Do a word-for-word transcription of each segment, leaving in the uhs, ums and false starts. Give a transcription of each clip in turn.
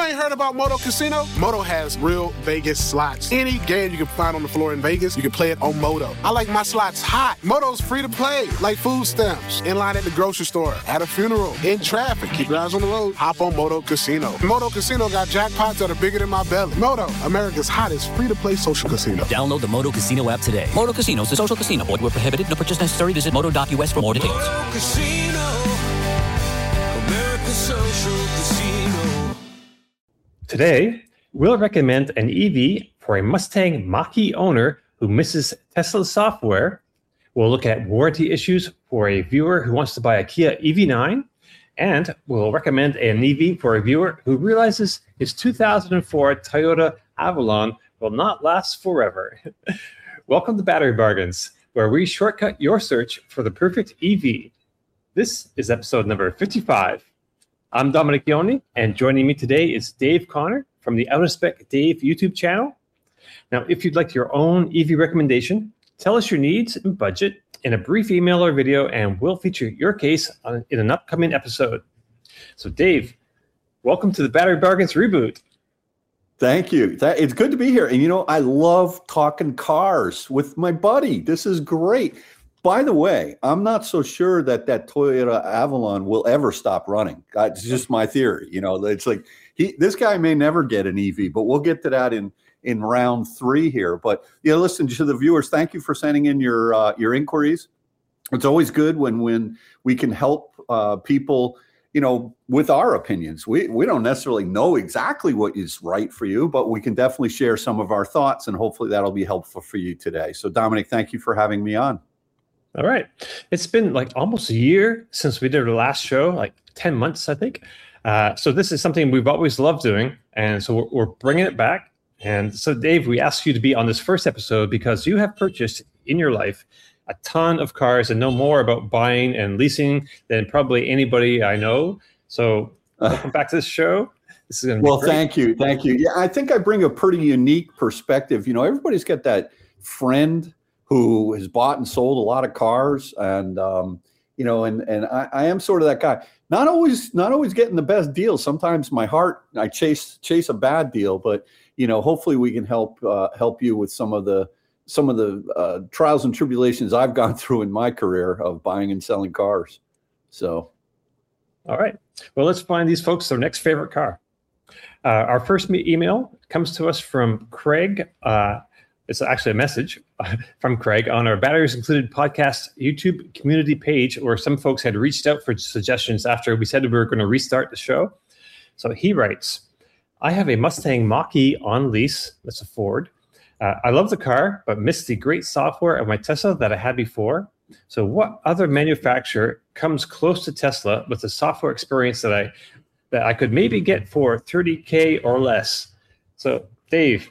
ain't heard about Moto Casino? Moto has real Vegas slots. Any game you can find on the floor in Vegas, you can play it on Moto. I like my slots hot. Moto's free to play, like food stamps, in line at the grocery store, at a funeral, in traffic. Keep your eyes on the road. Hop on Moto Casino. Moto Casino got jackpots that are bigger than my belly. Moto, America's hottest free-to-play social casino. Download the Moto Casino app today. Moto Casino is a social casino. Void where prohibited. No purchase necessary. Visit moto dot U S for more details. Moto Casino, America's social casino. Today, we'll recommend an E V for a Mustang Mach-E owner who misses Tesla software. We'll look at warranty issues for a viewer who wants to buy a Kia E V nine. And we'll recommend an E V for a viewer who realizes his two thousand four Toyota Avalon will not last forever. Welcome to Battery Bargains, where we shortcut your search for the perfect E V. This is episode number fifty-five. I'm Dominic Ioni, and joining me today is Dave Connor from the Out of Spec Dave YouTube channel. Now, if you'd like your own E V recommendation, tell us your needs and budget in a brief email or video, and we'll feature your case on, in an upcoming episode. So, Dave, welcome to the Battery Bargains Reboot. Thank you. That, it's good to be here. And, you know, I love talking cars with my buddy. This is great. By the way, I'm not so sure that that Toyota Avalon will ever stop running. It's just my theory. You know, it's like he, this guy may never get an E V, but we'll get to that in in round three here. But, you know, listen to the viewers. Thank you for sending in your uh, your inquiries. It's always good when when we can help uh, people, you know, with our opinions. We we don't necessarily know exactly what is right for you, but we can definitely share some of our thoughts, and hopefully that'll be helpful for you today. So, Dominic, thank you for having me on. All right. It's been like almost a year since we did our last show, like ten months, I think. Uh, so this is something we've always loved doing. And so we're, we're bringing it back. And so, Dave, we asked you to be on this first episode because you have purchased in your life a ton of cars and know more about buying and leasing than probably anybody I know. So welcome back to the show. This is going to be well, great. Thank you. Thank you. Yeah, I think I bring a pretty unique perspective. You know, everybody's got that friend who has bought and sold a lot of cars, and um, you know, and and I, I am sort of that guy. Not always, not always getting the best deal. Sometimes my heart, I chase chase a bad deal, but you know, hopefully we can help uh, help you with some of the some of the uh, trials and tribulations I've gone through in my career of buying and selling cars. So, all right. Well, let's find these folks their next favorite car. Uh, our first me- email comes to us from Craig. Uh, It's actually a message from Craig on our Batteries Included podcast YouTube community page, where some folks had reached out for suggestions after we said we were going to restart the show. So he writes, I have a Mustang Mach-E on lease. That's a Ford. Uh, I love the car, but miss the great software of my Tesla that I had before. So what other manufacturer comes close to Tesla with the software experience that I that I could maybe get for thirty K or less? So, Dave,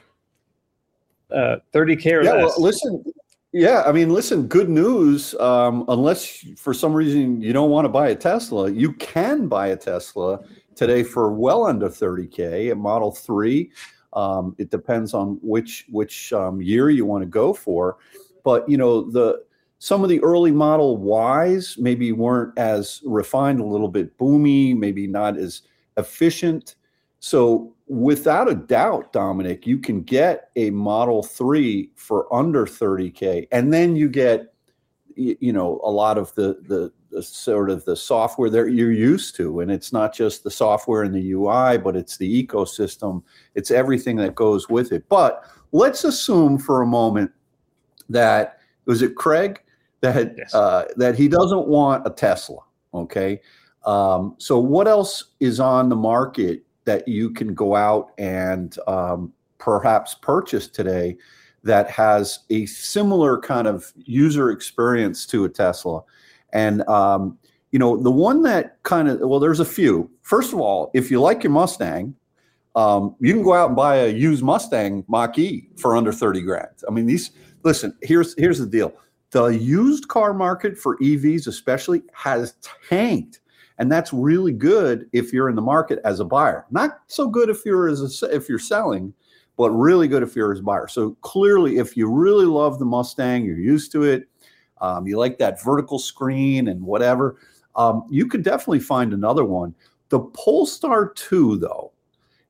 Uh, thirty K or yeah, less. well, listen, yeah, I mean, listen, good news. Um, unless for some reason you don't want to buy a Tesla, you can buy a Tesla today for well under thirty K, a Model three. Um, it depends on which which um, year you want to go for. But, you know, the some of the early Model Ys maybe weren't as refined, a little bit boomy, maybe not as efficient. So without a doubt, Dominic, you can get a Model three for under thirty K, and then you get, you know, a lot of the, the the sort of the software that you're used to, and it's not just the software and the U I, but it's the ecosystem. It's everything that goes with it. But let's assume for a moment that was it Craig that Yes. uh, that he doesn't want a Tesla. Okay, um, so what else is on the market that you can go out and um, perhaps purchase today that has a similar kind of user experience to a Tesla? And, um, you know, the one that kind of, well, there's a few. First of all, if you like your Mustang, um, you can go out and buy a used Mustang Mach-E for under thirty grand. I mean, these, listen, here's, here's the deal. The used car market for E Vs especially has tanked. And that's really good if you're in the market as a buyer. Not so good if you're as a, if you're selling, but really good if you're as a buyer. So clearly, if you really love the Mustang, you're used to it, um, you like that vertical screen and whatever, um, you could definitely find another one. The Polestar two, though,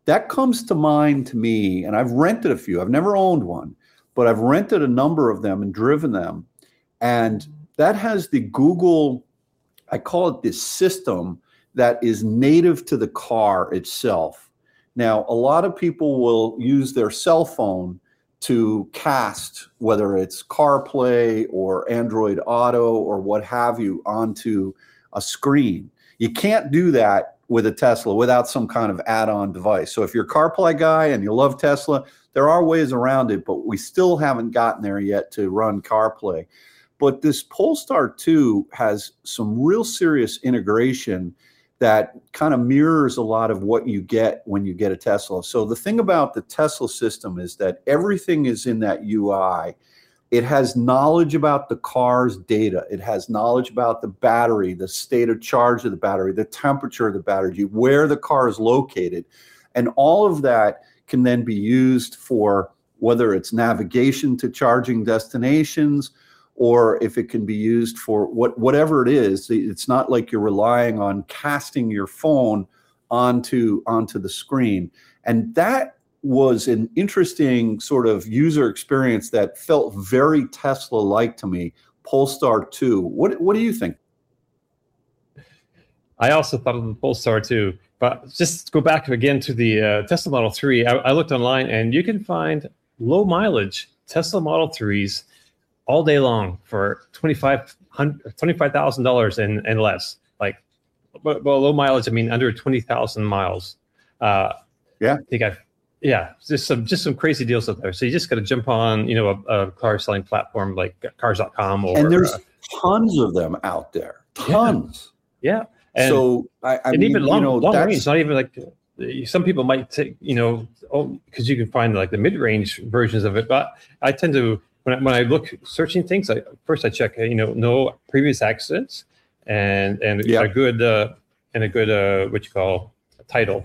that comes to mind to me, and I've rented a few. I've never owned one, but I've rented a number of them and driven them. And that has the Google, I call it this system that is native to the car itself. Now, a lot of people will use their cell phone to cast, whether it's CarPlay or Android Auto or what have you, onto a screen. You can't do that with a Tesla without some kind of add-on device. So if you're a CarPlay guy and you love Tesla, there are ways around it, but we still haven't gotten there yet to run CarPlay. But this Polestar two has some real serious integration that kind of mirrors a lot of what you get when you get a Tesla. So the thing about the Tesla system is that everything is in that U I. It has knowledge about the car's data. It has knowledge about the battery, the state of charge of the battery, the temperature of the battery, where the car is located. And all of that can then be used for whether it's navigation to charging destinations, or if it can be used for what whatever it is. It's not like you're relying on casting your phone onto onto the screen. And that was an interesting sort of user experience that felt very Tesla-like to me. Polestar two. What what do you think? I also thought of the Polestar two, but just go back again to the uh, Tesla Model three. I, I looked online, and you can find low mileage Tesla Model threes all day long for twenty-five thousand dollars and, and less. Like, well, low mileage, I mean under twenty thousand miles. Uh, yeah. I think I've, yeah, just some just some crazy deals out there. So you just got to jump on, you know, a, a car selling platform like cars dot com. Or, and there's uh, tons of them out there. Tons. Yeah. yeah. And, so, I, I and mean, even long, you know, long that's, range, not even like, some people might take, you know, oh, because you can find like the mid-range versions of it. But I tend to, When I, when I look searching things, I, first I check, you know, no previous accidents and and yeah. a good uh, and a good uh, what you call a title.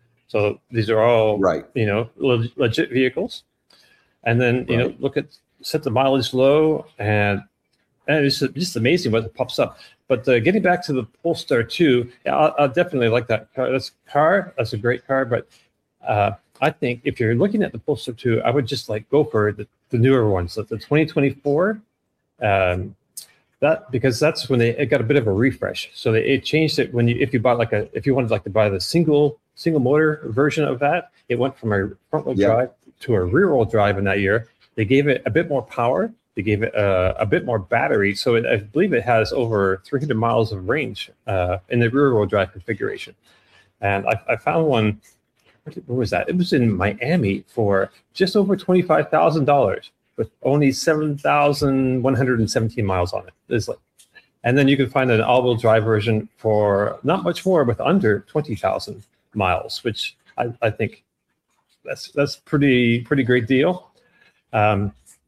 So these are all right, you know, leg- legit vehicles. And then you right. know, look at set the mileage low, and and it's just amazing what pops up. But uh, getting back to the Polestar two, yeah, I'll, I'll definitely like that car. That's a car. That's a great car. But uh, I think if you're looking at the Polestar two, I would just like go for the the newer ones, like the twenty twenty-four, um, that because that's when they it got a bit of a refresh. So they it changed it when you if you bought like a if you wanted like to buy the single single motor version of that, it went from a front wheel yeah. drive to a rear wheel drive in that year. They gave it a bit more power. They gave it a, a bit more battery. So it, I believe it has over three hundred miles of range uh, in the rear wheel drive configuration. And I, I found one. Where was that? It was in Miami for just over twenty-five thousand dollars with only seven thousand one hundred seventeen miles on it. It's like, and then you can find an all-wheel drive version for not much more with under twenty thousand miles, which I, I think that's that's pretty pretty great deal. Um,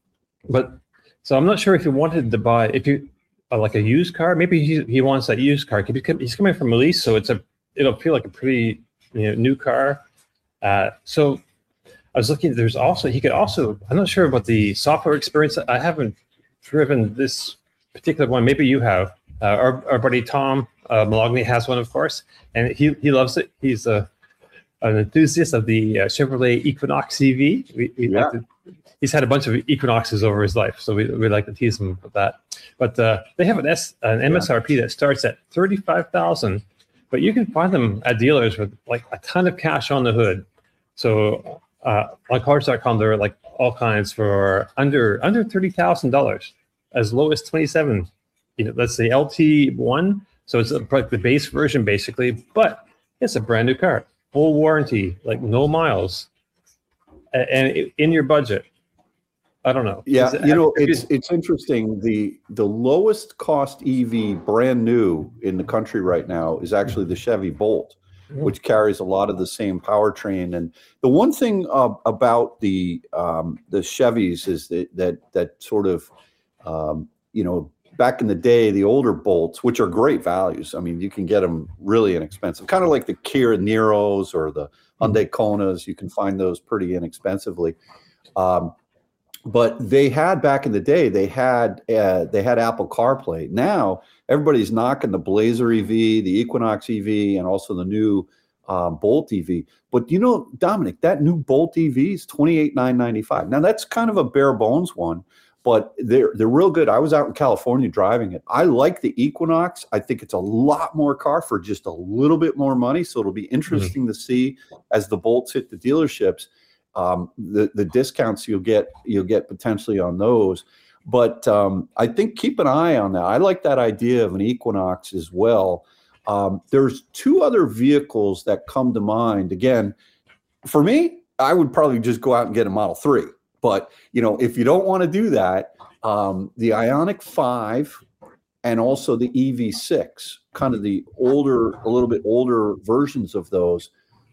but so I'm not sure if you wanted to buy if you uh, like a used car. Maybe he he wants that used car. He's coming from a lease, so it's a it'll feel like a pretty you know new car. Uh, so I was looking, there's also, he could also, I'm not sure about the software experience. I haven't driven this particular one. Maybe you have. Uh, our, our buddy Tom uh, Malogny has one, of course, and he, he loves it. He's a, an enthusiast of the uh, Chevrolet Equinox E V. We, we yeah. like to, he's had a bunch of Equinoxes over his life, so we, we like to tease him with that. But uh, they have an, S, an M S R P yeah. that starts at thirty-five thousand dollars. But you can find them at dealers with like a ton of cash on the hood. So uh, on cars dot com, there are like all kinds for under under thirty thousand dollars, as low as twenty-seven. You know, that's the L T one. So it's a, like the base version basically, but it's a brand new car, full warranty, like no miles, and, and in your budget. I don't know. Yeah, it, you know, you, it's it's interesting. The the lowest cost E V brand new in the country right now is actually the Chevy Bolt, which carries a lot of the same powertrain. And the one thing uh, about the um, the Chevys is that that that sort of um, you know back in the day, the older Bolts, which are great values. I mean, you can get them really inexpensive, kind of like the Kia Niros or the Hyundai Konas. You can find those pretty inexpensively. Um, But they had back in the day, they had uh, they had Apple CarPlay. Now everybody's knocking the Blazer E V, the Equinox E V, and also the new uh, Bolt E V. But you know, Dominic, that new Bolt E V is twenty-eight thousand nine hundred ninety-five dollars. Now that's kind of a bare bones one, but they're they're real good. I was out in California driving it. I like the Equinox. I think it's a lot more car for just a little bit more money. So it'll be interesting mm-hmm. to see as the Bolts hit the dealerships, um, the the discounts you'll get you'll get potentially on those. But um, I think keep an eye on that. I like that idea of an Equinox as well. Um, there's two other vehicles that come to mind. Again, for me, I would probably just go out and get a Model three. But, you know, if you don't want to do that, um, the Ioniq five and also the E V six, kind of the older, a little bit older versions of those.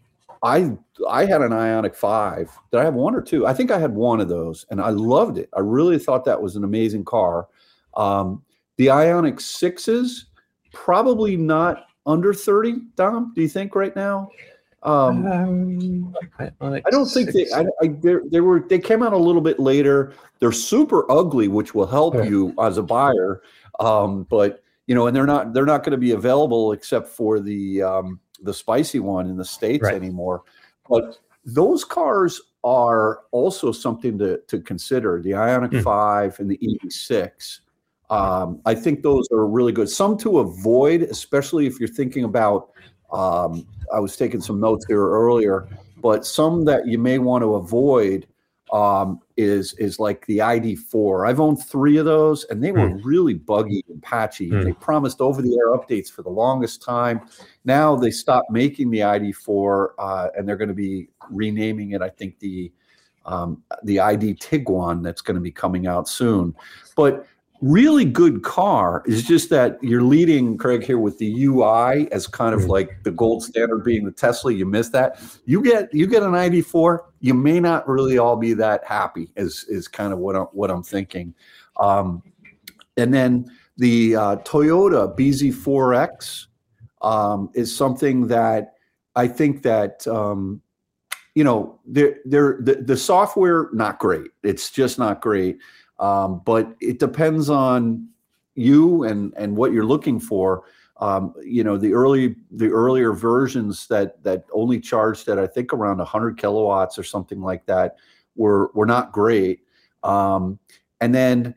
I I had an Ioniq five. Did I have one or two? I think I had one of those, and I loved it. I really thought that was an amazing car. Um, the Ioniq sixes, probably not under thirty, Dom, do you think right now? Um, um, I don't think they, I, I, they were, they came out a little bit later. They're super ugly, which will help yeah. you as a buyer. Um, but, you know, and they're not, they're not going to be available except for the, um, the spicy one in the States right. anymore. But those cars are also something to, to consider, the Ioniq mm. five and the E V six. Um, I think those are really good. Some to avoid, especially if you're thinking about, um, I was taking some notes here earlier, but some that you may want to avoid um, is is like the I D four. I've owned three of those, and they were mm. really buggy and patchy. Mm. They promised over-the-air updates for the longest time. Now they stopped making the I D four, uh, and they're going to be renaming it, I think, the um, the I D Tiguan that's going to be coming out soon. But really good car is just that you're leading, Craig, here with the U I as kind of like the gold standard being the Tesla. You miss that. You get you get an I D four, you may not really all be that happy is is kind of what I'm, what I'm thinking. Um, and then the uh, Toyota B Z four X um, is something that I think that, um, you know, they're, they're, the, the software, not great. It's just not great. Um, but it depends on you and, and what you're looking for. Um, you know, the early the earlier versions that that only charged at I think around one hundred kilowatts or something like that were were not great. Um, and then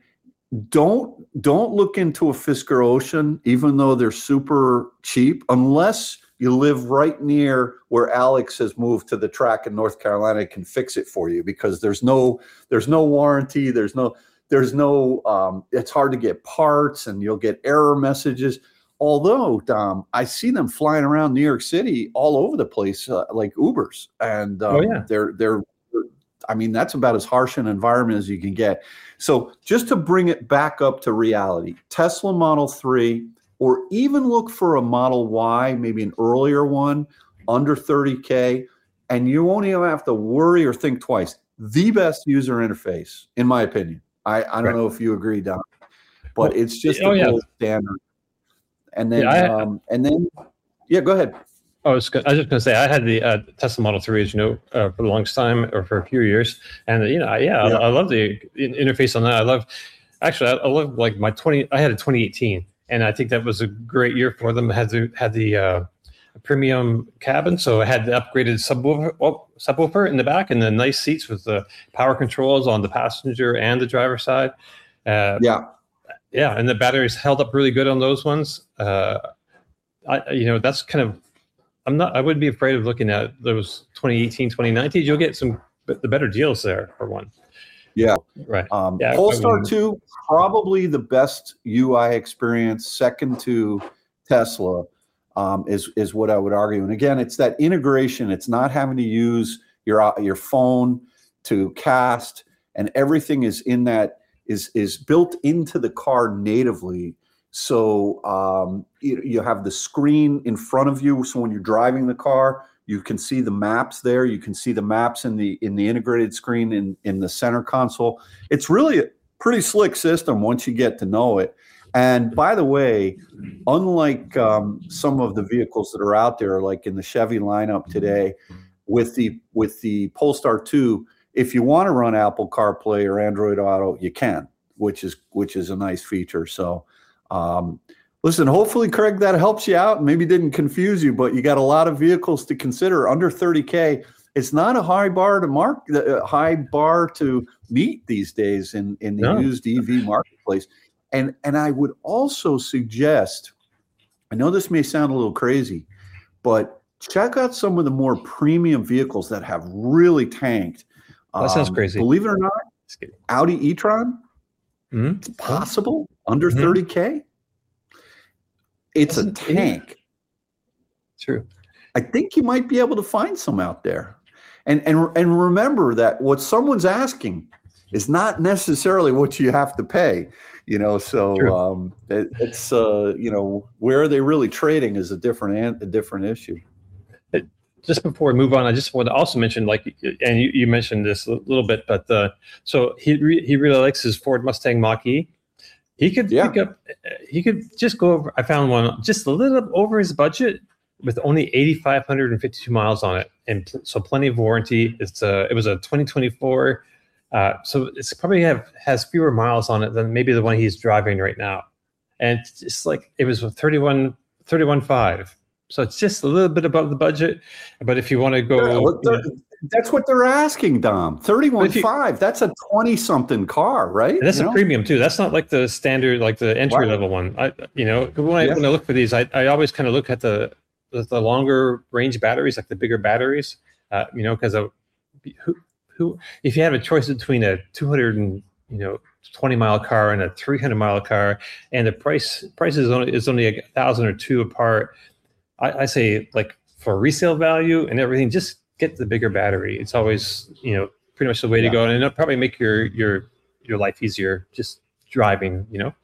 don't don't look into a Fisker Ocean, even though they're super cheap, unless you live right near where Alex has moved to the track in North Carolina, can fix it for you, because there's no there's no warranty. There's no there's no um, it's hard to get parts, and you'll get error messages. Although, Dom, I see them flying around New York City all over the place, uh, like Ubers, and um, oh, yeah. they're they're. I mean, that's about as harsh an environment as you can get. So just to bring it back up to reality, Tesla Model three. Or even look for a Model Y, maybe an earlier one, under thirty K, and you won't even have to worry or think twice. The best user interface, in my opinion. I, I don't right. know if you agree, Don, but well, it's just oh, the yeah. gold standard. And then, yeah, I, um, and then, yeah, go ahead. I was, I was just going to say, I had the uh, Tesla Model three, as you know, uh, for the longest time, or for a few years, and you know, yeah, yeah. I, I love the interface on that. I love, actually, I, I love like my twenty. I had a twenty eighteen. And I think that was a great year for them. It had the had the uh, premium cabin, so it had the upgraded subwoofer, oh, subwoofer in the back, and the nice seats with the power controls on the passenger and the driver's side. Uh, yeah, yeah, and the batteries held up really good on those ones. Uh, I, you know, that's kind of. I'm not. I wouldn't be afraid of looking at those twenty eighteen, twenty nineteen. You'll get some the better deals there for one. Yeah. Right. Um, yeah, Polestar I mean, two, probably the best U I experience, second to Tesla, um, is is what I would argue. And again, it's that integration. It's not having to use your your phone to cast, and everything is in that is is built into the car natively. So um, you, you have the screen in front of you. So when you're driving the car, you can see the maps there. You can see the maps in the in the integrated screen in, in the center console. It's really a pretty slick system once you get to know it. And by the way, unlike um, some of the vehicles that are out there, like in the Chevy lineup today, with the with the Polestar two, if you want to run Apple CarPlay or Android Auto, you can, which is which is a nice feature. So um, Listen, hopefully, Craig, that helps you out. Maybe didn't confuse you, but you got a lot of vehicles to consider under thirty K. It's not a high bar to mark, a high bar to meet these days in, in the No. used E V marketplace. And and I would also suggest, I know this may sound a little crazy, but check out some of the more premium vehicles that have really tanked. That sounds Um, crazy. Believe it or not, Audi e-tron, Mhm. it's possible under Mhm. thirty K. It's a Doesn't- yeah. tank. True. I think you might be able to find some out there. And and and remember that what someone's asking is not necessarily what you have to pay. You know, so True. um, it, it's uh, you know, where are they really trading is a different an- a different issue. Just before we move on, I just want to also mention, like, and you, you mentioned this a little bit, but uh, so he re- he really likes his Ford Mustang Mach-E. He could Yeah. pick up, he could just go over. I found one just a little over his budget with only eight thousand five hundred fifty-two miles on it, and pl- so plenty of warranty. It's a it was a twenty twenty-four, uh, so it's probably have has fewer miles on it than maybe the one he's driving right now, and it's just like it was thirty-one thirty-one five. So it's just a little bit above the budget, but if you want to go, Yeah, what you know, they're- that's what they're asking, Dom. thirty-one If you- five. That's a twenty-something car, right? and that's You a know? premium too. That's not like the standard, like the entry Right. level one. I, you know, when I, Yeah. when I look for these, I, I always kind of look at the, the the longer range batteries, like the bigger batteries. Uh, you know, because who who if you have a choice between a two hundred and you know twenty mile car and a three hundred mile car, and the price price is only is only a thousand or two apart. I, I say, like, for resale value and everything, just get the bigger battery. It's always, you know, pretty much the way Yeah. to go, and it'll probably make your your your life easier just driving. You know.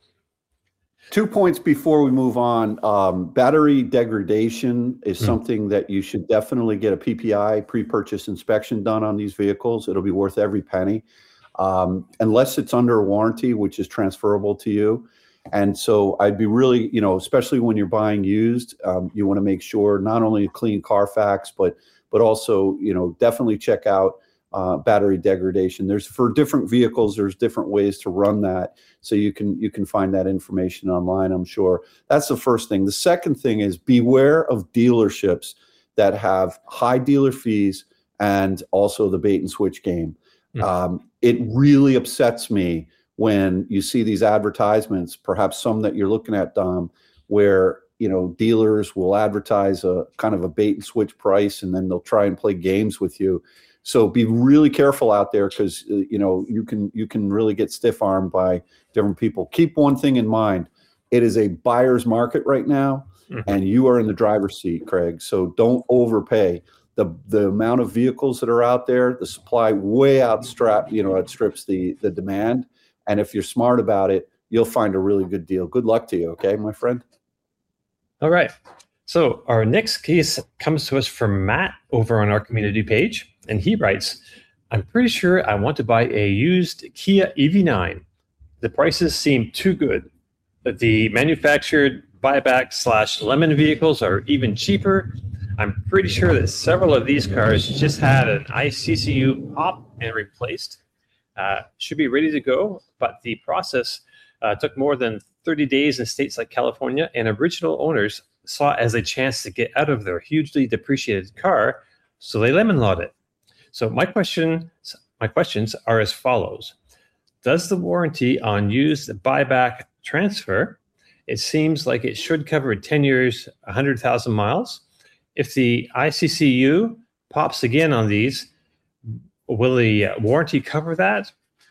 Two points before we move on. Um, battery degradation is Hmm. something that you should definitely get a P P I, pre-purchase inspection, done on these vehicles. It'll be worth every penny, um, unless it's under a warranty, which is transferable to you. And so I'd be really, you know, especially when you're buying used, um, you want to make sure not only a clean Carfax, but but also, you know, definitely check out uh, battery degradation. There's for different vehicles, there's different ways to run that. So you can you can find that information online, I'm sure. That's the first thing. The second thing is beware of dealerships that have high dealer fees and also the bait and switch game. Mm. Um, it really upsets me when you see these advertisements, perhaps some that you're looking at, Dom, where you know dealers will advertise a kind of a bait and switch price, and then they'll try and play games with you. So be really careful out there, because uh, you know you can you can really get stiff armed by different people. Keep one thing in mind: it is a buyer's market right now, Mhm. and you are in the driver's seat, Craig. So don't overpay. The the amount of vehicles that are out there, the supply way outstrap you know outstrips the the demand. And if you're smart about it, you'll find a really good deal. Good luck to you, okay, my friend? All right. So our next case comes to us from Matt over on our community page, and he writes, "I'm pretty sure I want to buy a used Kia E V nine. The prices seem too good. But the manufactured buyback slash lemon vehicles are even cheaper. I'm pretty sure that several of these cars just had an I C C U pop and replaced. Uh, should be ready to go, but the process uh, took more than thirty days in states like California, and original owners saw it as a chance to get out of their hugely depreciated car, so they lemon lawed it. So my question, my questions are as follows: does the warranty on used buyback transfer? It seems like it should cover ten years, one hundred thousand miles. If the I C C U pops again on these, will the uh, warranty cover that?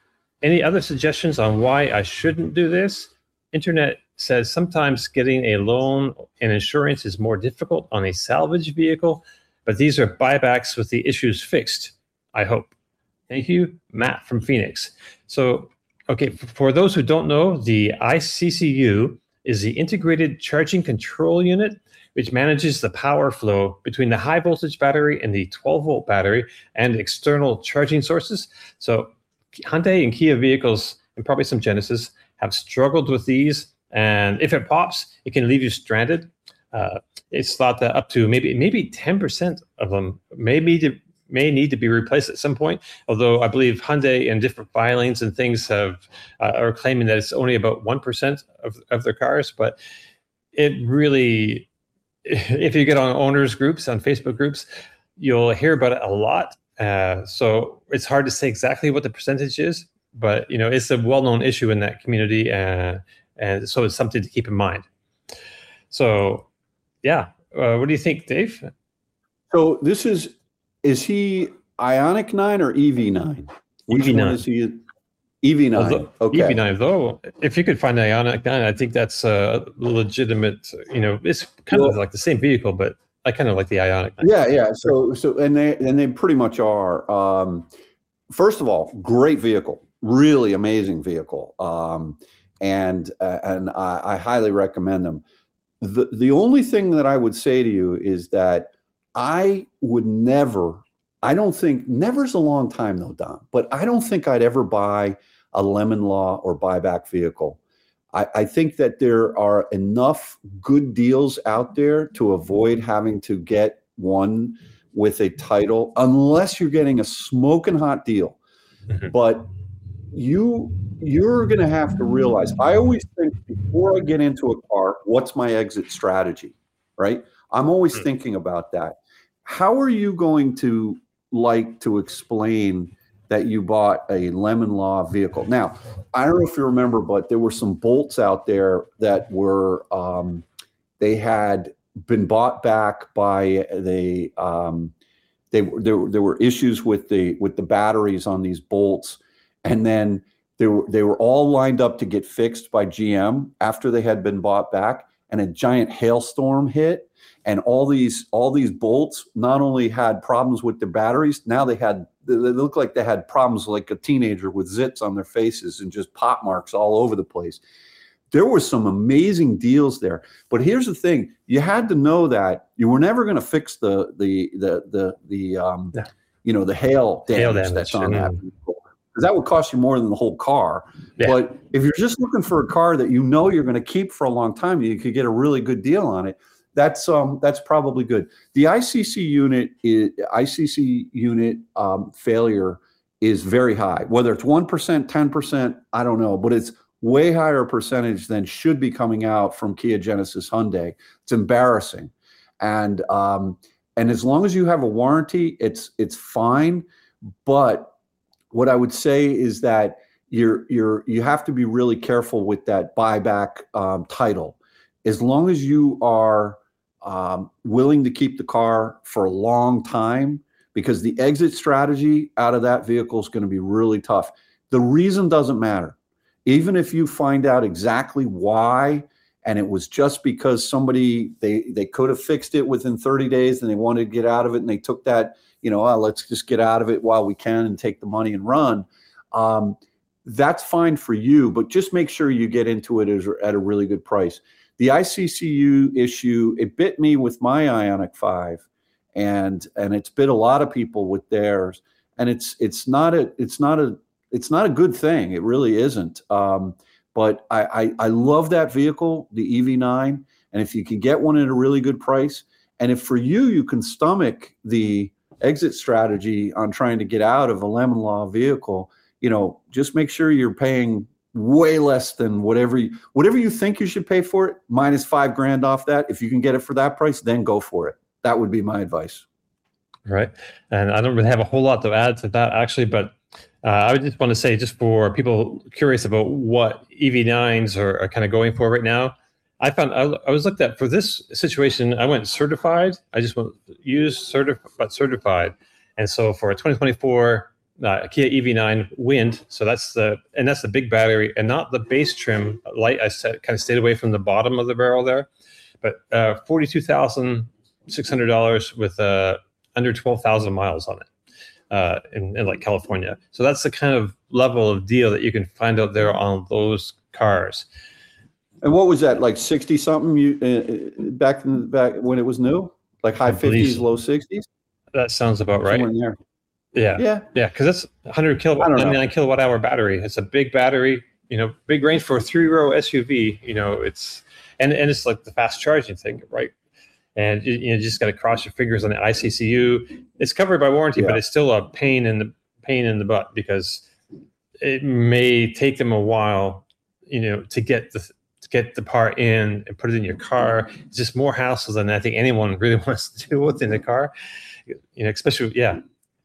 Any other suggestions on why I shouldn't do this? Internet says sometimes getting a loan and insurance is more difficult on a salvage vehicle, but these are buybacks with the issues fixed, I hope. Thank you, Matt from Phoenix. So, okay, for those who don't know, the I C C U is the Integrated Charging Control Unit, which manages the power flow between the high voltage battery and the twelve volt battery and external charging sources. So Hyundai and Kia vehicles, and probably some Genesis, have struggled with these. And if it pops, it can leave you stranded. Uh, it's thought that up to maybe maybe ten percent of them may need to, may need to be replaced at some point. Although I believe Hyundai and different filings and things have uh, are claiming that it's only about one percent of, of their cars. But it really, if you get on owners groups, on Facebook groups, you'll hear about it a lot. Uh, so it's hard to say exactly what the percentage is, but you know, it's a well-known issue in that community, uh, and so it's something to keep in mind. So, yeah, uh, what do you think, Dave? So this is is he Ioniq nine or E V nine? Which E V nine. one is he? E V nine. Although, Okay. E V nine, though, if you could find an Ioniq nine, I think that's a legitimate. You know, it's kind Well, of like the same vehicle, but I kind of like the Ioniq nine. Yeah, yeah. So, so, and they and they pretty much are. Um, first of all, great vehicle, really amazing vehicle, um, and uh, and I, I highly recommend them. The the only thing that I would say to you is that I would never. I don't think never's a long time though, Don. But I don't think I'd ever buy a lemon law or buyback vehicle. I, I think that there are enough good deals out there to avoid having to get one with a title, unless you're getting a smoking hot deal. Mm-hmm. But you, you're going to have to realize, I always think before I get into a car, what's my exit strategy, right? I'm always mm-hmm. thinking about that. How are you going to like to explain that you bought a lemon law vehicle? Now, I don't know if you remember, but there were some bolts out there that were, um, they had been bought back by the, um, they there, there were issues with the, with the batteries on these bolts. And then they were, they were all lined up to get fixed by G M after they had been bought back, and a giant hailstorm hit. And all these all these bolts not only had problems with the batteries, now they had they looked like they had problems like a teenager with zits on their faces and just pop marks all over the place. There were some amazing deals there. But here's the thing: you had to know that you were never going to fix the the the the the um yeah. you know the hail damage, hail damage that's on mm-hmm. that vehicle, because that would cost you more than the whole car. Yeah. But if you're just looking for a car that you know you're going to keep for a long time, you could get a really good deal on it. That's um that's probably good. The I C C unit is, I C C unit um, failure is very high. Whether it's one percent, ten percent, I don't know, but it's way higher percentage than should be coming out from Kia, Genesis, Hyundai. It's embarrassing, and um and as long as you have a warranty, it's it's fine. But what I would say is that you're you're you have to be really careful with that buyback um, title. As long as you are Um, willing to keep the car for a long time, because the exit strategy out of that vehicle is going to be really tough. The reason doesn't matter. Even if you find out exactly why, and it was just because somebody, they, they could have fixed it within thirty days and they wanted to get out of it, and they took that, you know, oh, let's just get out of it while we can and take the money and run. Um, that's fine for you, but just make sure you get into it as, at a really good price. The I C C U issue, it bit me with my Ioniq five, and and it's bit a lot of people with theirs, and it's it's not a it's not a it's not a good thing. It really isn't. Um, but I, I I love that vehicle, the E V nine, and if you can get one at a really good price, and if for you you can stomach the exit strategy on trying to get out of a lemon law vehicle, you know, just make sure you're paying way less than whatever you, whatever you think you should pay for it, minus five grand off that. If you can get it for that price, then go for it. That would be my advice. Right. And I don't really have a whole lot to add to that, actually, but uh, I would just want to say, just for people curious about what E V nines are, are kind of going for right now, I found, I, I was looked at for this situation, I went certified. I just went use certified, but certified. And so for a twenty twenty-four Uh, Kia E V nine Wind, so that's the and that's the big battery and not the base trim light. I said kind of stayed away from the bottom of the barrel there, but uh, forty-two thousand six hundred dollars with uh, under twelve thousand miles on it uh, in, in like California. So that's the kind of level of deal that you can find out there on those cars. And what was that, like sixty something? You uh, back in back when it was new, like high fifties, low sixties. That sounds about right. Somewhere in there. Yeah, yeah, yeah. Because that's one hundred kilowatt, ninety-nine kilowatt hour battery. It's a big battery, you know, big range for a three row S U V. You know, it's and and it's like the fast charging thing, right? And you, you know, just got to cross your fingers on the I C C U. It's covered by warranty, yeah. but it's still a pain in the pain in the butt because it may take them a while, you know, to get the get the part in and put it in your car. It's just more hassle than I think anyone really wants to deal with in the car. You know, especially yeah.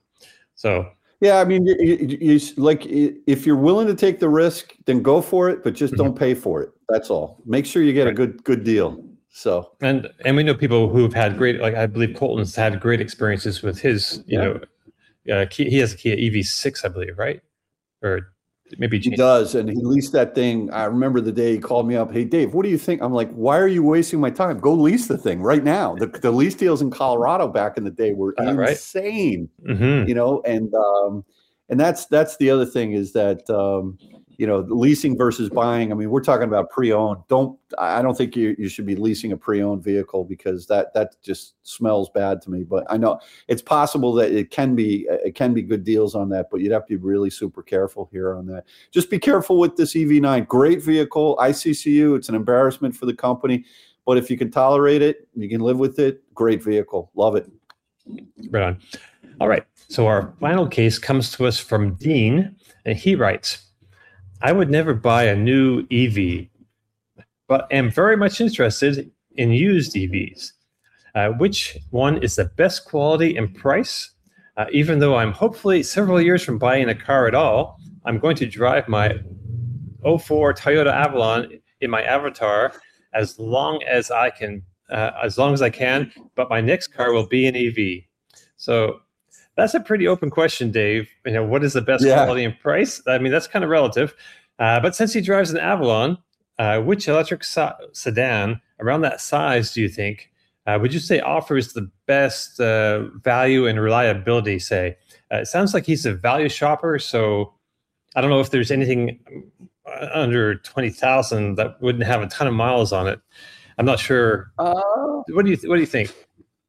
So yeah, I mean, you, you, you, like if you're willing to take the risk, then go for it, but just mm-hmm. don't pay for it. That's all. Make sure you get right. a good good deal. So and and we know people who've had great, like I believe Colton's had great experiences with his, you yeah. know, uh, he has a Kia E V six, I believe, right? Or maybe he does, and he leased that thing. I remember the day he called me up. Hey, Dave, what do you think? I'm like, why are you wasting my time? Go lease the thing right now. The, the lease deals in Colorado back in the day were uh, insane, right? mm-hmm. you know. And um, and that's that's the other thing is that um, you know, leasing versus buying. I mean, we're talking about pre-owned. Don't I don't think you you should be leasing a pre-owned vehicle because that that just smells bad to me. But I know it's possible that it can be it can be good deals on that, but you'd have to be really super careful here on that. Just be careful with this E V nine. Great vehicle, I C C U. It's an embarrassment for the company, but if you can tolerate it, you can live with it. Great vehicle, love it. Right on. All right. So our final case comes to us from Dean, and he writes, I would never buy a new E V, but am very much interested in used E Vs. Uh, which one is the best quality and price? Uh, even though I'm hopefully several years from buying a car at all, I'm going to drive my oh four Toyota Avalon in my Avatar as long as I can, uh, as long as I can. But my next car will be an E V. So that's a pretty open question, Dave. You know, what is the best yeah. quality and price? I mean, that's kind of relative. Uh, but since he drives an Avalon, uh, which electric so- sedan around that size do you think uh, would you say offers the best uh, value and reliability? Say, uh, it sounds like he's a value shopper. So I don't know if there's anything under twenty thousand that wouldn't have a ton of miles on it. I'm not sure. Uh, what do you th- What do you think?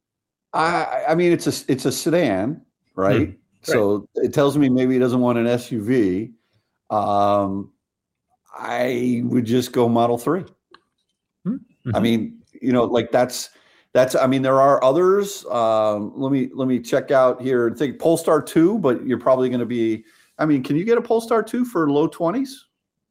I, I mean, it's a it's a sedan. Right? Mm, so right. It tells me maybe he doesn't want an S U V. Um, I would just go Model three. Mm-hmm. I mean, you know, like that's, that's, I mean, there are others. Um, let me, let me check out here and think Polestar two, but you're probably going to be, I mean, can you get a Polestar two for low twenties?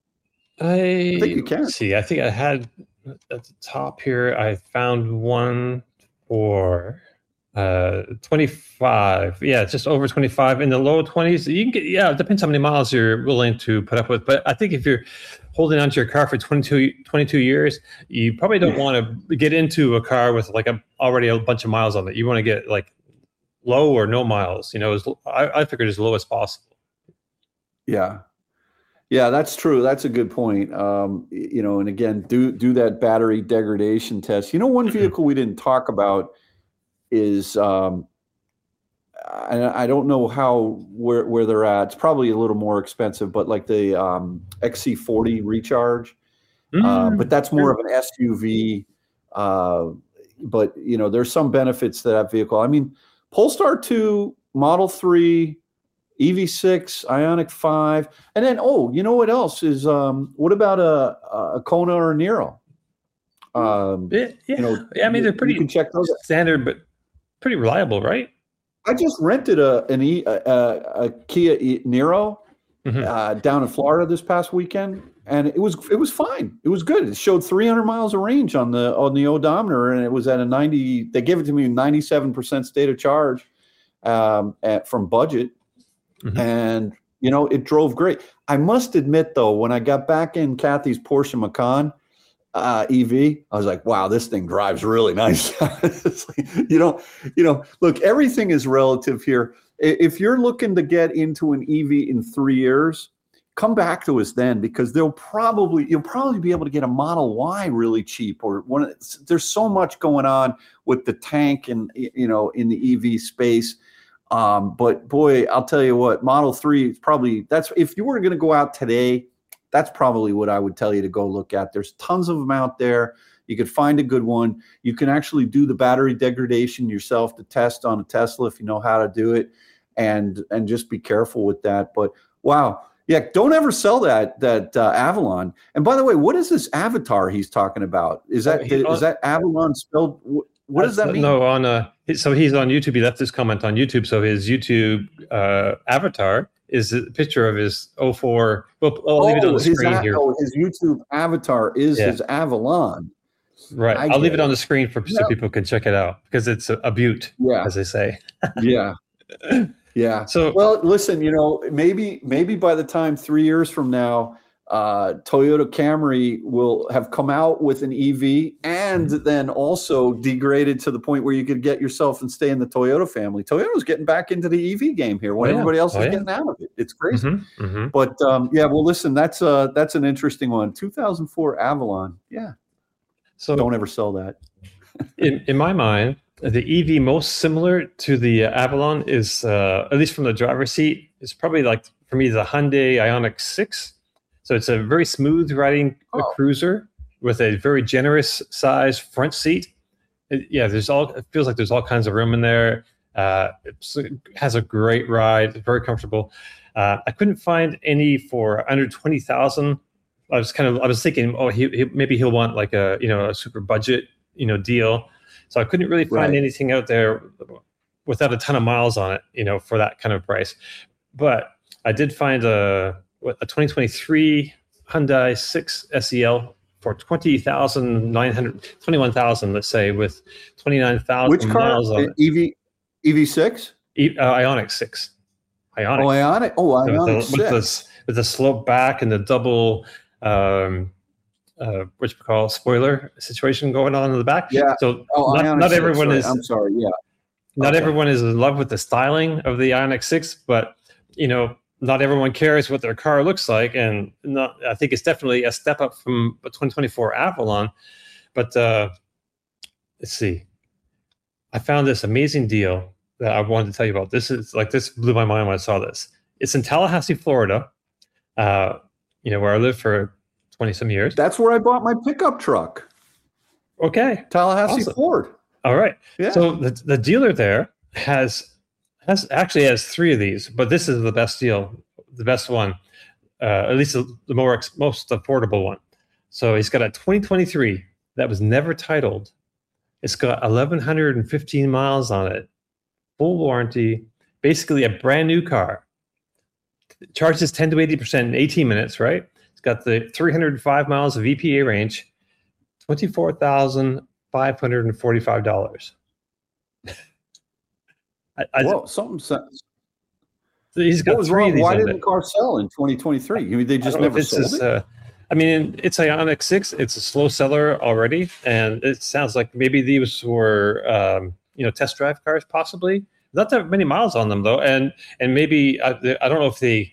I, I think you can. See, I think I had at the top here, I found one for Uh, twenty-five, yeah, just over twenty-five in the low twenties. You can get, yeah, it depends how many miles you're willing to put up with. But I think if you're holding onto your car for twenty-two, twenty-two years, you probably don't want to get into a car with like a already a bunch of miles on it. You want to get like low or no miles. You know, as, I, I figured as low as possible. Yeah, yeah, that's true. That's a good point. Um, you know, and again, do do that battery degradation test. You know, one vehicle we didn't talk about is um I, I don't know how where where they're at. It's probably a little more expensive, but like the um X C forty Recharge, mm. uh, but that's more of an S U V. Uh, but you know, there's some benefits to that vehicle. I mean, Polestar two, Model three, E V six, Ioniq five, and then oh, you know what else is? Um, what about a a Kona or a Niro? Um, yeah, yeah. You know, I mean, they're pretty you can check those standard, but pretty reliable, right? I just rented a an e, a, a, a Kia e, Niro mm-hmm. uh, down in Florida this past weekend, and it was it was fine. It was good. It showed three hundred miles of range on the on the odometer, and it was at a ninety. They gave it to me ninety-seven percent state of charge um, at from budget, mm-hmm. and you know it drove great. I must admit though, when I got back in Kathy's Porsche Macan Uh, E V, I was like, wow, this thing drives really nice. Like, you know, you know, look, everything is relative here. If you're looking to get into an E V in three years, come back to us then, because they'll probably, you'll probably be able to get a Model Y really cheap, or one. There's so much going on with the tank and, you know, in the E V space. Um, but boy, I'll tell you what, Model three is probably, that's, if you were going to go out today, that's probably what I would tell you to go look at. There's tons of them out there. You could find a good one. You can actually do the battery degradation yourself to test on a Tesla if you know how to do it, and and just be careful with that. But wow, yeah, don't ever sell that that uh, Avalon. And by the way, what is this Avatar he's talking about? Is that oh, is that Avalon spelled? What does that mean? No, on uh, so he's on YouTube. He left this comment on YouTube. So his YouTube uh, avatar is a picture of his oh four. Well, I'll leave it on the his, screen a- here. oh, his YouTube avatar is Yeah. his Avalon. Right. I I'll leave get it on it. the screen for so Yeah. people can check it out because it's a, a beaut, Yeah. as they say. Yeah. Yeah. So Well, listen, you know, maybe maybe by the time three years from now, uh, Toyota Camry will have come out with an E V and then also degraded to the point where you could get yourself and stay in the Toyota family. Toyota's getting back into the E V game here when Oh, yeah. everybody else Oh, is yeah. getting out of it. It's crazy. Mhm, mhm. But um, yeah, well, listen, that's uh, that's an interesting one. two thousand four Avalon. Yeah. So Don't ever sell that. in, in my mind, the E V most similar to the uh, Avalon is, uh, at least from the driver's seat, is probably like, for me, the Hyundai Ioniq six. So it's a very smooth riding uh, Oh. cruiser with a very generous size front seat. It- yeah, there's all, it feels like there's all kinds of room in there. Uh, it's- it has a great ride, very comfortable. Uh, I couldn't find any for under twenty thousand. I was kind of, I was thinking, oh, he, he maybe he'll want like a, you know, a super budget, you know, deal. So I couldn't really find Right. anything out there without a ton of miles on it, you know, for that kind of price. But I did find a what, a twenty twenty-three Hyundai six S E L for twenty thousand nine hundred, twenty-one thousand, let's say, with twenty-nine thousand Which car? miles on it. E V E V six? E- uh, Ioniq six. Ioniq. Oh, Ionic. Oh, with, Ionic the, with, six. the, with the slope back and the double, um, uh, what you call spoiler situation going on in the back. Yeah. So Oh, not, Ioniq not six, everyone right. is. I'm sorry. Yeah. Not Okay. everyone is in love with the styling of the Ioniq six, but you know, not everyone cares what their car looks like, and not, I think it's definitely a step up from a twenty twenty-four Avalon. But uh, let's see, I found this amazing deal that I wanted to tell you about. This is like this blew my mind when I saw this. It's in Tallahassee, Florida. Uh, you know, where I lived for twenty some years. That's where I bought my pickup truck. Okay, Tallahassee Awesome. Ford. all right. Yeah. So the the dealer there has has actually has three of these, but this is the best deal, the best one, uh, at least the, the more ex- most affordable one. So he's got a twenty twenty-three that was never titled. It's got eleven fifteen miles on it, full warranty, basically a brand new car. It charges ten to eighty percent in eighteen minutes, right? It's got the three hundred five miles of E P A range, twenty-four thousand five hundred forty-five dollars. I, I, Whoa, something. Sense. he's got What was three wrong? of these Why on didn't it. the car sell in twenty twenty-three? You mean they I just don't know if never it's sold just, it? uh, I mean, it's Ioniq six. It's a slow seller already, and it sounds like maybe these were, um, you know, test drive cars, possibly. Not that many miles on them though, and and maybe I, I don't know if they.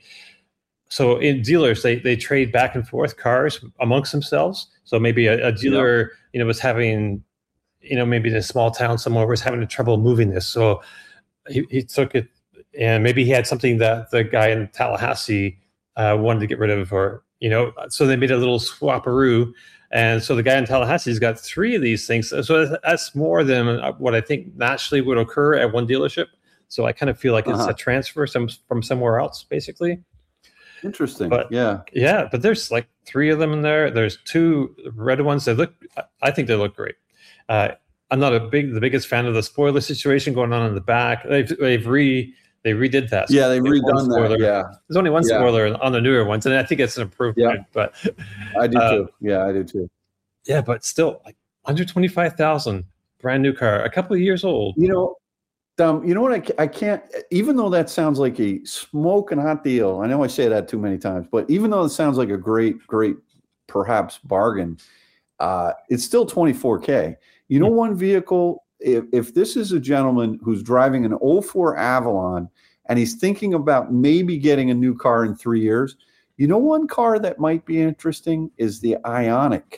So in dealers, they they trade back and forth cars amongst themselves. So maybe a, a dealer, you know, was having, you know, maybe in a small town somewhere was having trouble moving this, so he, he took it, and maybe he had something that the guy in Tallahassee uh, wanted to get rid of, or you know, so they made a little swapperoo, and so the guy in Tallahassee's got three of these things. So that's more than what I think naturally would occur at one dealership. So I kind of feel like it's Uh-huh. a transfer some, from somewhere else, basically. Interesting. But- yeah. Yeah, but there's like three of them in there. There's two red ones that look. I think they look great. Uh, I'm not a big, the biggest fan of the spoiler situation going on in the back. They've they've re they redid that. Yeah, they There's one redone that. spoiler. Yeah, There's only one Yeah. spoiler on the newer ones, and I think it's an improvement. Yeah. But I do Uh, too. Yeah, I do too. yeah, but still, like under twenty-five thousand, brand new car, a couple of years old. You know, um, you know what? I, ca- I can't. Even though that sounds like a smoking hot deal, I know I say that too many times, but even though it sounds like a great, great, perhaps bargain, uh, it's still twenty-four K. You know, one vehicle. If if this is a gentleman who's driving an oh four Avalon and he's thinking about maybe getting a new car in three years, you know, one car that might be interesting is the Ioniq.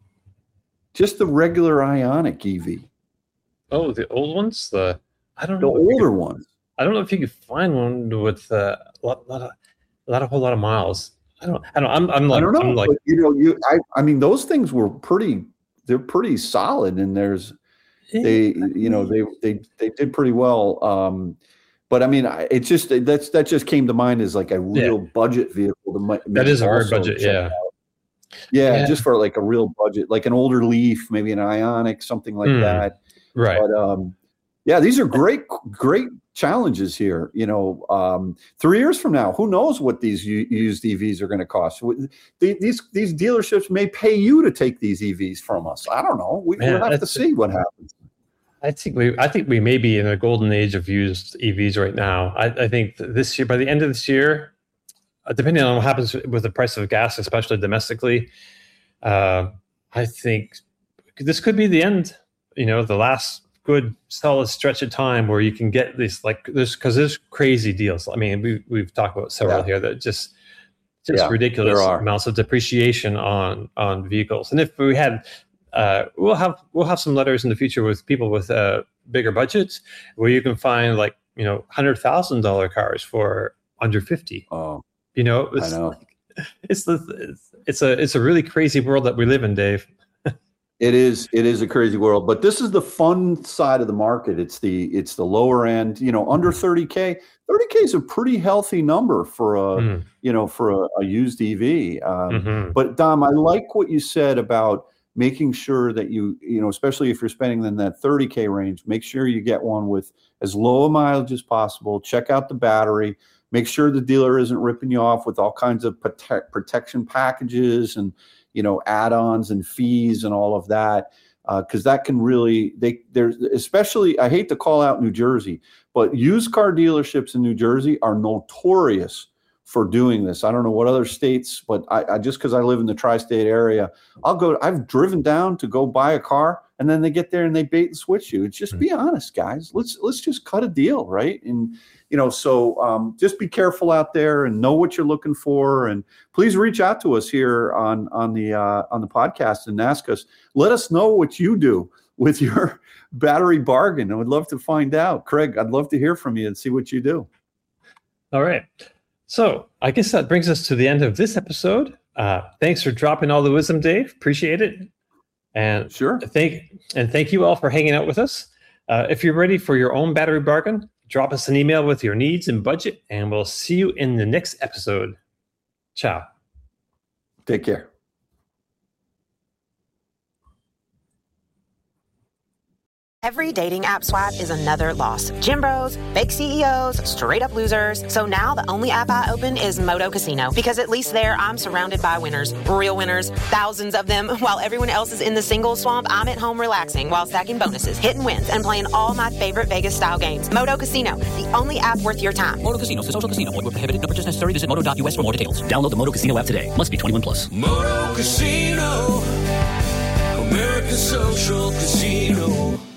Just the regular Ioniq E V. Oh, the old ones. The I don't The know. if you older could- ones. I don't know if you could find one with uh, a lot, lot of, a lot, a whole lot of miles. I don't. I don't. I'm. I'm like. I don't know. I'm like. but, you know, you. I. I mean, those things were pretty. They're pretty solid, and there's they. You know, they they they did pretty well. Um, but I mean, I, it's just that's that just came to mind as like a real budget vehicle. To might, That is a very also budget. check Yeah. out. yeah, Yeah. just for like a real budget, like an older Leaf, maybe an Ioniq, something like Hmm. that. Right. But um, Yeah, these are great, great challenges here. You know, um, three years from now, who knows what these u- used E Vs are going to cost? These these dealerships may pay you to take these E Vs from us. I don't know. We, Man, we'll have to see what happens. I think we I think we may be in a golden age of used E Vs right now. I, I think this year, by the end of this year, uh, depending on what happens with the price of gas, especially domestically, uh, I think this could be the end. You know, the last good solid stretch of time where you can get this, like this, because there's crazy deals. I mean, we we've talked about several Yeah. here that just just Yeah, ridiculous there are. amounts of depreciation on on vehicles. And if we had, uh, we'll have we'll have some letters in the future with people with uh, bigger budgets where you can find like you know hundred thousand dollar cars for under fifty. Oh, You know, I it's, know. like, it's the it's, it's a it's a really crazy world that we live in, Dave. It is it is a crazy world, but this is the fun side of the market. It's the it's the lower end, you know, under thirty K. thirty K is a pretty healthy number for a Mm. you know for a, a used E V. Um, Mhm. But Dom, I like what you said about making sure that you you know, especially if you're spending in that thirty K range, make sure you get one with as low a mileage as possible. Check out the battery. Make sure the dealer isn't ripping you off with all kinds of protect, protection packages and you know, add-ons and fees and all of that, because uh, that can really, they there's especially, I hate to call out New Jersey, but used car dealerships in New Jersey are notorious for doing this. I don't know what other states, but I, I just because I live in the tri-state area, I'll go, I've driven down to go buy a car, and then they get there and they bait and switch you. It's just mm-hmm. be honest, guys. Let's let's just cut a deal, right? And you know, so um, just be careful out there and know what you're looking for. And please reach out to us here on on the uh, on the podcast and ask us. Let us know what you do with your battery bargain. I would love to find out. Craig, I'd love to hear from you and see what you do. All right. So I guess that brings us to the end of this episode. Uh, thanks for dropping all the wisdom, Dave. Appreciate it. And sure. Thank and thank you all for hanging out with us. Uh, if you're ready for your own battery bargain, drop us an email with your needs and budget, and we'll see you in the next episode. Ciao. Take care. Every dating app swipe is another loss. Gym bros, fake C E Os, straight up losers. So now the only app I open is Moto Casino, because at least there I'm surrounded by winners, real winners, thousands of them. While everyone else is in the single swamp, I'm at home relaxing while stacking bonuses, hitting wins, and playing all my favorite Vegas style games. Moto Casino, the only app worth your time. Moto Casino is a social casino. Void where prohibited. No purchase necessary. Visit moto dot U S for more details. Download the Moto Casino app today. Must be twenty-one plus. Moto Casino, American Social Casino.